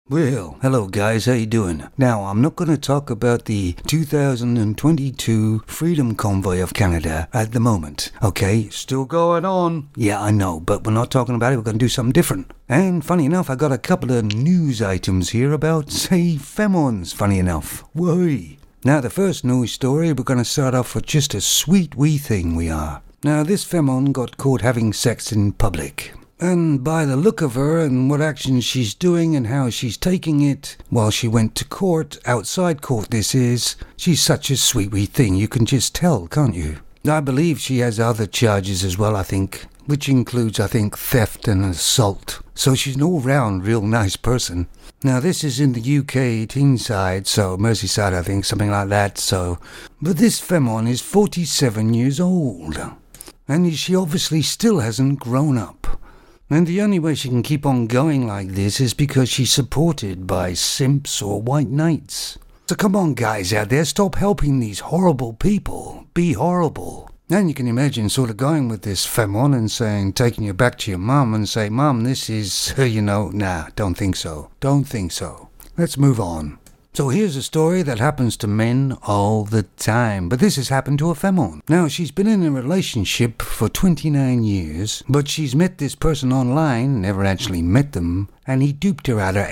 Well, hello guys, how you doing? Now, I'm not going to talk about the 2022 Freedom Convoy of Canada at the moment, okay? Still going on. Yeah, I know, but we're not talking about it, we're going to do something different. And funny enough, I got a couple of news items here about, say, femons, funny enough. Why? Now, the first news story, we're going to start off with just a sweet wee thing we are. Now, this femon got caught having sex in public. And by the look of her and what actions she's doing and how she's taking it while she went to court, outside court this is, she's such a sweet wee thing, you can just tell, can't you? I believe she has other charges as well, I think, which includes, I think, theft and assault. So she's an all-round real nice person. Now this is in the UK Teesside, so Merseyside I think, something like that, so. But this femon is 47 years old. And she obviously still hasn't grown up. And the only way she can keep on going like this is because she's supported by simps or white knights. So come on guys out there, stop helping these horrible people. Be horrible. And you can imagine sort of going with this femon and saying, taking you back to your mum and say, Mum, this is, nah, don't think so. Don't think so. Let's move on. So here's a story that happens to men all the time, but this has happened to a femon. Now, she's been in a relationship for 29 years, but she's met this person online, never actually met them, and he duped her out of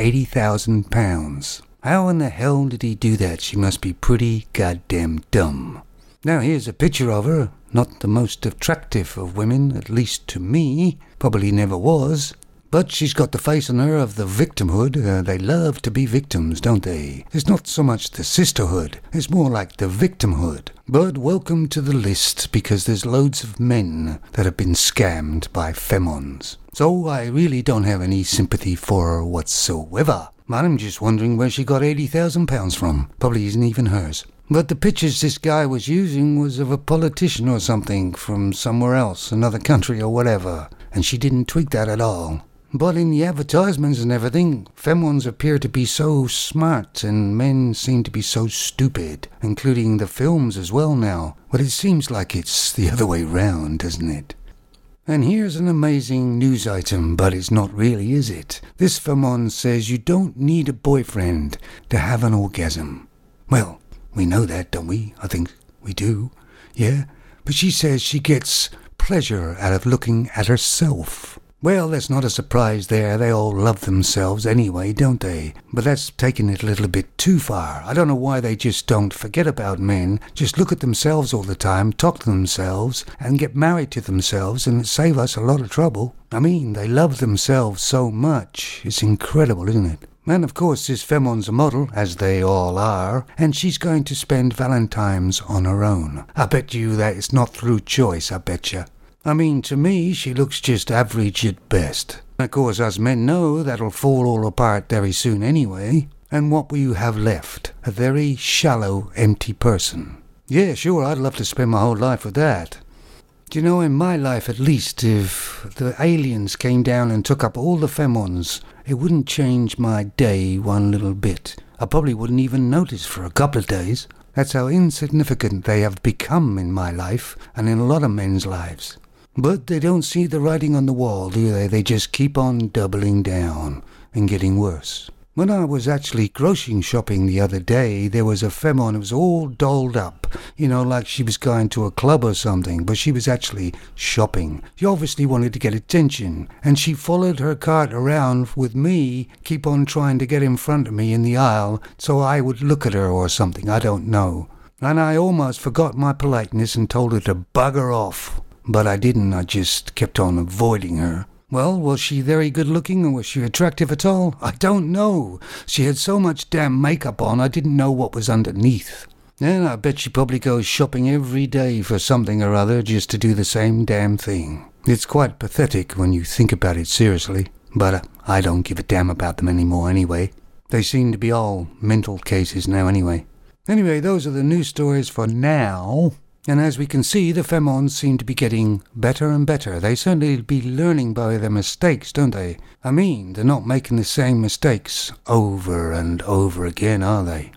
£80,000. How in the hell did he do that? She must be pretty goddamn dumb. Now, here's a picture of her. Not the most attractive of women, at least to me. Probably never was. But she's got the face on her of the victimhood. They love to be victims, don't they? It's not so much the sisterhood, it's more like the victimhood. But welcome to the list, because there's loads of men that have been scammed by femons. So I really don't have any sympathy for her whatsoever. I'm just wondering where she got £80,000 from. Probably isn't even hers. But the pictures this guy was using was of a politician or something from somewhere else, another country or whatever. And she didn't tweak that at all. But in the advertisements and everything, femons appear to be so smart and men seem to be so stupid, including the films as well now. But it seems like it's the other way round, doesn't it? And here's an amazing news item, but it's not really, is it? This femon says you don't need a boyfriend to have an orgasm. Well, we know that, don't we? I think we do. Yeah? But she says she gets pleasure out of looking at herself. Well, that's not a surprise there. They all love themselves anyway, don't they? But that's taking it a little bit too far. I don't know why they just don't forget about men, just look at themselves all the time, talk to themselves, and get married to themselves, and save us a lot of trouble. I mean, they love themselves so much. It's incredible, isn't it? And of course, this femon's a model, as they all are, and she's going to spend Valentine's on her own. I bet you that it's not through choice, I bet you. I mean, to me, she looks just average at best. Of course, as men know, that'll fall all apart very soon anyway. And what will you have left? A very shallow, empty person. Yeah, sure, I'd love to spend my whole life with that. Do you know, in my life at least, if the aliens came down and took up all the femons, it wouldn't change my day one little bit. I probably wouldn't even notice for a couple of days. That's how insignificant they have become in my life and in a lot of men's lives. But they don't see the writing on the wall, do they? They just keep on doubling down and getting worse. When I was actually grocery shopping the other day, there was a femon who was all dolled up, like she was going to a club or something, but she was actually shopping. She obviously wanted to get attention, and she followed her cart around with me, keep on trying to get in front of me in the aisle, so I would look at her or something, I don't know. And I almost forgot my politeness and told her to bugger off. But I didn't, I just kept on avoiding her. Well, was she very good looking or was she attractive at all? I don't know. She had so much damn makeup on, I didn't know what was underneath. And I bet she probably goes shopping every day for something or other just to do the same damn thing. It's quite pathetic when you think about it seriously. But I don't give a damn about them anymore anyway. They seem to be all mental cases now anyway. Anyway, those are the news stories for now. And as we can see, the femons seem to be getting better and better. They certainly be learning by their mistakes, don't they? I mean, they're not making the same mistakes over and over again, are they?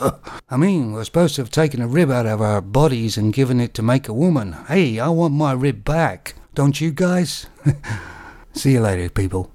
I mean, we're supposed to have taken a rib out of our bodies and given it to make a woman. Hey, I want my rib back. Don't you guys? See you later, people.